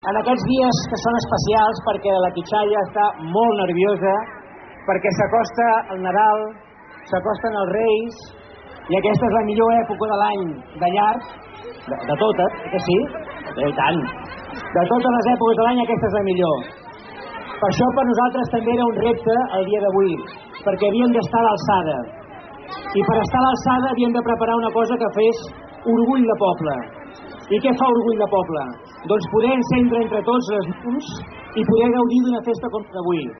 En aquests dies que són especials perquè la Quitxalla està molt nerviosa, perquè s'acosta el Nadal, s'acosten els Reis, i aquesta és la millor època de l'any, de llarg, de totes, que sí? I tant. De totes les èpoques de l'any aquesta és la millor. Per això per nosaltres també era un repte el dia d'avui, perquè havíem d'estar a l'alçada. I per estar a l'alçada havíem de preparar una cosa que fes orgull de poble. I què fa orgull de poble? Doncs poder encendre entre tots les llums i poder gaudir d'una festa com l'avui.